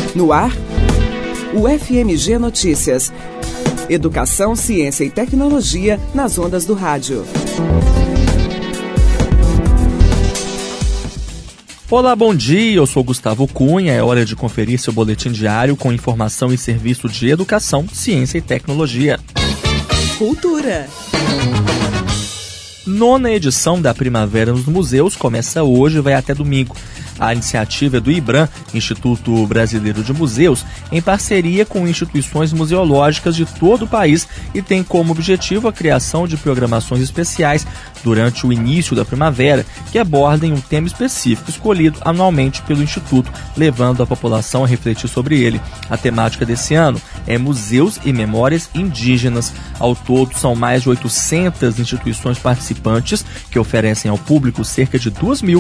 No ar, o FMG Notícias. Educação, ciência e tecnologia nas ondas do rádio. Olá, bom dia, eu sou Gustavo Cunha, é hora de conferir seu boletim diário com informação e serviço de educação, ciência e tecnologia. Cultura. Nona edição da Primavera nos Museus começa hoje e vai até domingo. A iniciativa é do IBRAM, Instituto Brasileiro de Museus, em parceria com instituições museológicas de todo o país e tem como objetivo a criação de programações especiais durante o início da primavera, que abordem um tema específico escolhido anualmente pelo Instituto, levando a população a refletir sobre ele. A temática desse ano é Museus e Memórias Indígenas. Ao todo, são mais de 800 instituições participantes que oferecem ao público cerca de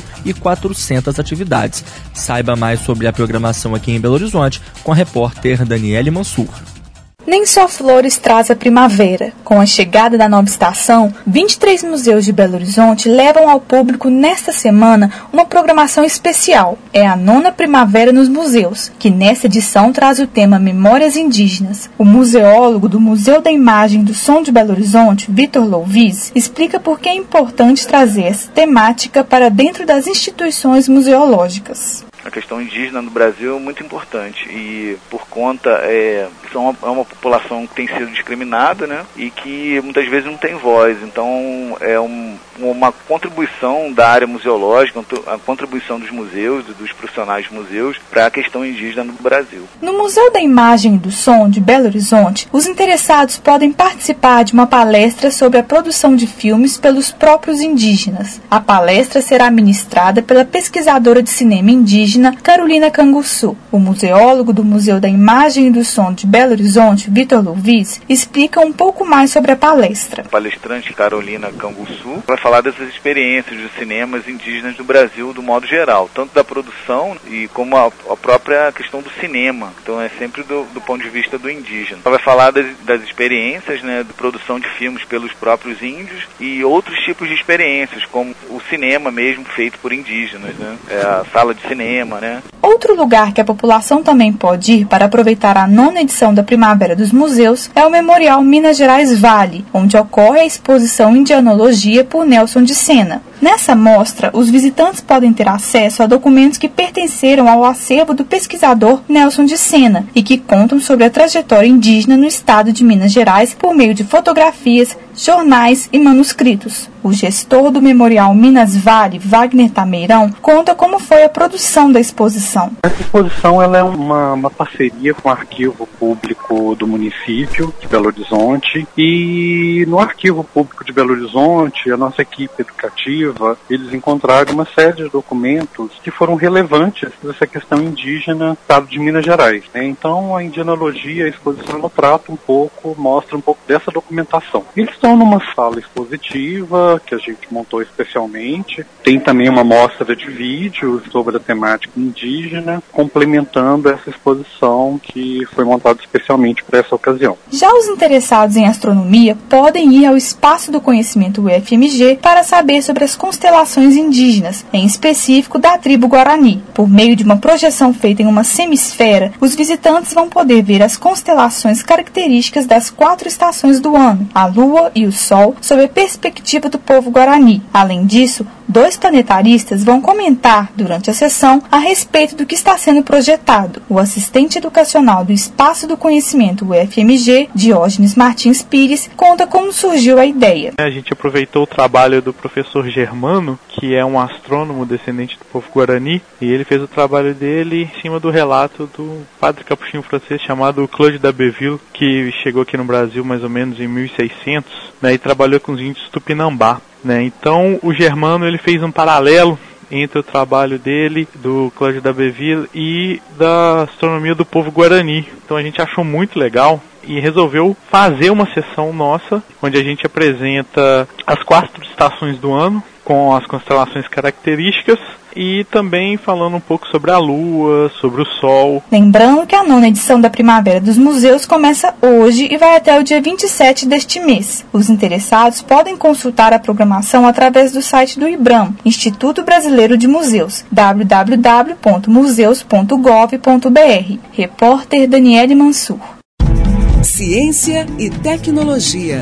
2.400 atividades. Saiba mais sobre a programação aqui em Belo Horizonte com a repórter Daniele Mansur. Nem só flores traz a primavera. Com a chegada da nova estação, 23 museus de Belo Horizonte levam ao público nesta semana uma programação especial. É a nona Primavera nos Museus, que nesta edição traz o tema Memórias Indígenas. O museólogo do Museu da Imagem e do Som de Belo Horizonte, Vitor Louvis, explica por que é importante trazer essa temática para dentro das instituições museológicas. A questão indígena no Brasil é muito importante e por conta é uma população que tem sido discriminada, né, e que muitas vezes não tem voz. Então é uma contribuição da área museológica, a contribuição dos museus e dos profissionais de museus para a questão indígena no Brasil. No Museu da Imagem e do Som de Belo Horizonte, os interessados podem participar de uma palestra sobre a produção de filmes pelos próprios indígenas. A palestra será ministrada pela pesquisadora de cinema indígena Carolina Canguçu. O museólogo do Museu da Imagem e do Som de Belo Horizonte, Vitor Louvis, explica um pouco mais sobre a palestra. A palestrante Carolina Canguçu vai falar dessas experiências dos cinemas indígenas do Brasil, do modo geral, tanto da produção e como a própria questão do cinema. Então é sempre do ponto de vista do indígena. Ela vai falar das experiências, né, de produção de filmes pelos próprios índios e outros tipos de experiências, como o cinema mesmo feito por indígenas, né, a sala de cinema. Né? Outro lugar que a população também pode ir para aproveitar a nona edição da Primavera dos Museus é o Memorial Minas Gerais Vale, onde ocorre a exposição Indianologia por Nelson de Sena. Nessa mostra, os visitantes podem ter acesso a documentos que pertenceram ao acervo do pesquisador Nelson de Sena e que contam sobre a trajetória indígena no estado de Minas Gerais por meio de fotografias, jornais e manuscritos. O gestor do Memorial Minas Vale, Wagner Tameirão, conta como foi a produção da exposição. Essa exposição ela é uma parceria com o Arquivo Público do município de Belo Horizonte e no Arquivo Público de Belo Horizonte, a nossa equipe educativa, eles encontraram uma série de documentos que foram relevantes dessa questão indígena no estado de Minas Gerais. Então a indianologia, a exposição, ela trata mostra um pouco dessa documentação. Eles estão numa sala expositiva que a gente montou especialmente. Tem também uma mostra de vídeos sobre a temática indígena, complementando essa exposição que foi montada especialmente para essa ocasião. Já os interessados em astronomia podem ir ao Espaço do Conhecimento UFMG para saber sobre as constelações indígenas, em específico da tribo Guarani. Por meio de uma projeção feita em uma semisfera, os visitantes vão poder ver as constelações características das 4 estações do ano, a Lua e o Sol, sob a perspectiva do povo Guarani. Além disso, 2 planetaristas vão comentar, durante a sessão, a respeito do que está sendo projetado. O assistente educacional do Espaço do Conhecimento UFMG, Diógenes Martins Pires, conta como surgiu a ideia. A gente aproveitou o trabalho do professor Germano, que é um astrônomo descendente do povo Guarani, e ele fez o trabalho dele em cima do relato do padre capuchinho francês chamado Claude d'Abbeville, que chegou aqui no Brasil mais ou menos em 1600, né, e trabalhou com os índios Tupinambá. Né? Então o Germano ele fez um paralelo entre o trabalho dele, do Claude d'Abbeville, e da astronomia do povo Guarani. Então a gente achou muito legal e resolveu fazer uma sessão nossa, onde a gente apresenta as 4 estações do ano, com as constelações características, e também falando um pouco sobre a Lua, sobre o Sol. Lembrando que a 9ª edição da Primavera dos Museus começa hoje e vai até o dia 27 deste mês. Os interessados podem consultar a programação através do site do IBRAM, Instituto Brasileiro de Museus, www.museus.gov.br. Repórter Daniele Mansur. Ciência e tecnologia.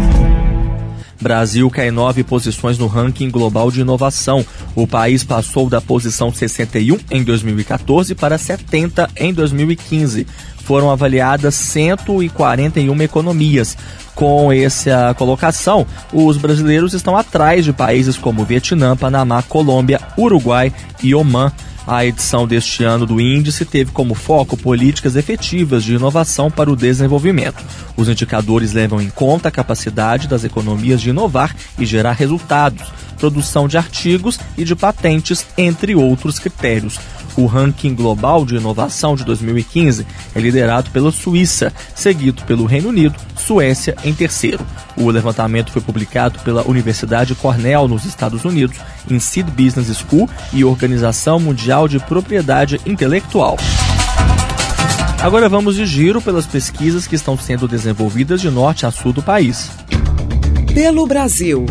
Brasil cai 9 posições no ranking global de inovação. O país passou da posição 61 em 2014 para 70 em 2015. Foram avaliadas 141 economias. Com essa colocação, os brasileiros estão atrás de países como Vietnã, Panamá, Colômbia, Uruguai e Omã. A edição deste ano do índice teve como foco políticas efetivas de inovação para o desenvolvimento. Os indicadores levam em conta a capacidade das economias de inovar e gerar resultados, produção de artigos e de patentes, entre outros critérios. O ranking global de inovação de 2015 é liderado pela Suíça, seguido pelo Reino Unido, Suécia em terceiro. O levantamento foi publicado pela Universidade Cornell, nos Estados Unidos, Incid Business School e Organização Mundial de Propriedade Intelectual. Agora vamos de giro pelas pesquisas que estão sendo desenvolvidas de norte a sul do país. Pelo Brasil.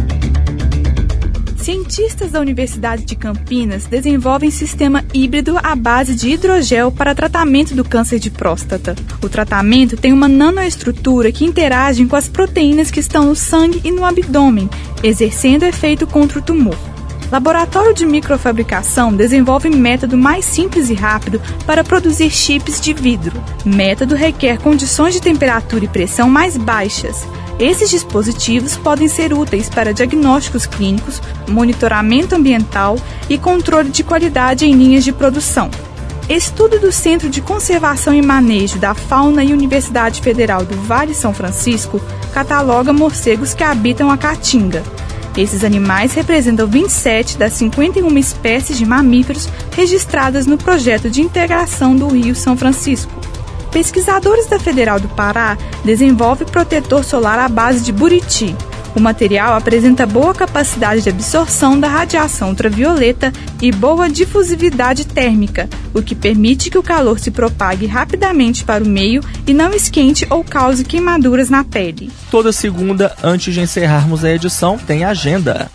Cientistas da Universidade de Campinas desenvolvem sistema híbrido à base de hidrogel para tratamento do câncer de próstata. O tratamento tem uma nanoestrutura que interage com as proteínas que estão no sangue e no abdômen, exercendo efeito contra o tumor. Laboratório de microfabricação desenvolve método mais simples e rápido para produzir chips de vidro. Método requer condições de temperatura e pressão mais baixas. Esses dispositivos podem ser úteis para diagnósticos clínicos, monitoramento ambiental e controle de qualidade em linhas de produção. Estudo do Centro de Conservação e Manejo da Fauna e Universidade Federal do Vale São Francisco cataloga morcegos que habitam a Caatinga. Esses animais representam 27 das 51 espécies de mamíferos registradas no projeto de integração do Rio São Francisco. Pesquisadores da Federal do Pará desenvolvem protetor solar à base de buriti. O material apresenta boa capacidade de absorção da radiação ultravioleta e boa difusividade térmica, o que permite que o calor se propague rapidamente para o meio e não esquente ou cause queimaduras na pele. Toda segunda, antes de encerrarmos a edição, tem agenda.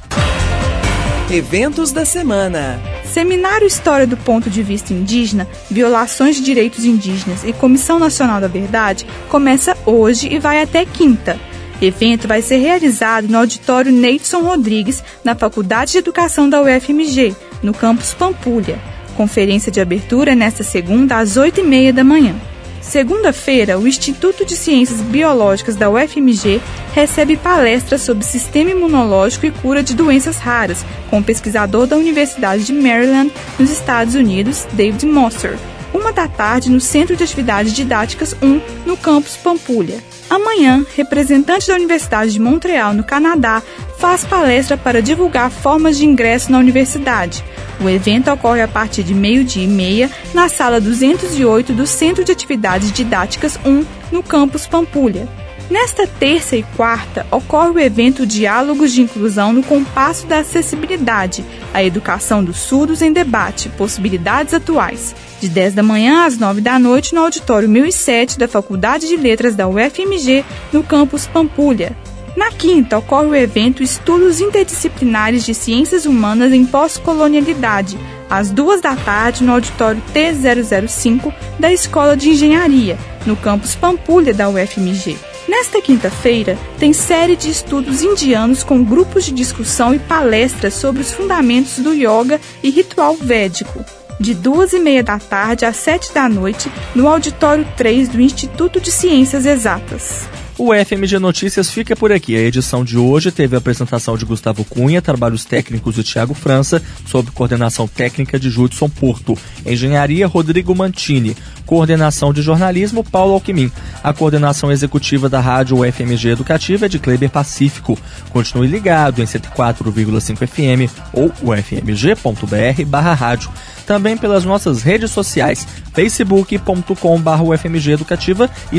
Eventos da semana. Seminário História do Ponto de Vista Indígena, Violações de Direitos Indígenas e Comissão Nacional da Verdade começa hoje e vai até quinta. O evento vai ser realizado no auditório Neidson Rodrigues, na Faculdade de Educação da UFMG, no campus Pampulha. Conferência de abertura é nesta segunda, às 8h30 da manhã. Segunda-feira, o Instituto de Ciências Biológicas da UFMG recebe palestras sobre sistema imunológico e cura de doenças raras, com o pesquisador da Universidade de Maryland, nos Estados Unidos, David Mosser. 13h, no Centro de Atividades Didáticas 1, no campus Pampulha. Amanhã, representante da Universidade de Montreal, no Canadá, faz palestra para divulgar formas de ingresso na universidade. O evento ocorre a partir de 12h30 na sala 208 do Centro de Atividades Didáticas 1, no campus Pampulha. Nesta terça e quarta, ocorre o evento Diálogos de Inclusão no Compasso da Acessibilidade, a educação dos surdos em debate, possibilidades atuais. De 10 da manhã às 9 da noite no auditório 1007 da Faculdade de Letras da UFMG, no campus Pampulha. Na quinta, ocorre o evento Estudos Interdisciplinares de Ciências Humanas em Pós-Colonialidade, às 2 da tarde no auditório T005 da Escola de Engenharia, no campus Pampulha da UFMG. Nesta quinta-feira, tem série de estudos indianos com grupos de discussão e palestras sobre os fundamentos do yoga e ritual védico. De 2h30 da tarde às 7 da noite, no auditório 3 do Instituto de Ciências Exatas. O FMG Notícias fica por aqui. A edição de hoje teve a apresentação de Gustavo Cunha, trabalhos técnicos de Thiago França, sob coordenação técnica de Judson Porto, engenharia Rodrigo Mantini, coordenação de jornalismo Paulo Alquimim. A coordenação executiva da rádio UFMG Educativa é de Kleber Pacífico. Continue ligado em 104,5 FM ou ufmg.br/rádio. Também pelas nossas redes sociais, facebook.com/UFMG Educativa e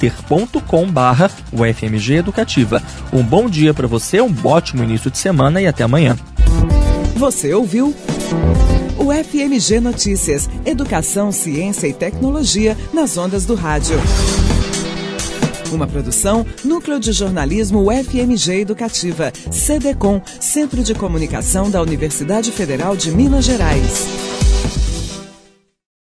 twitter.com/UFMG Educativa. Um bom dia para você, um ótimo início de semana e até amanhã. Você ouviu O FMG Notícias, educação, ciência e tecnologia nas ondas do rádio. Uma produção, Núcleo de Jornalismo UFMG Educativa, CDCom, Centro de Comunicação da Universidade Federal de Minas Gerais.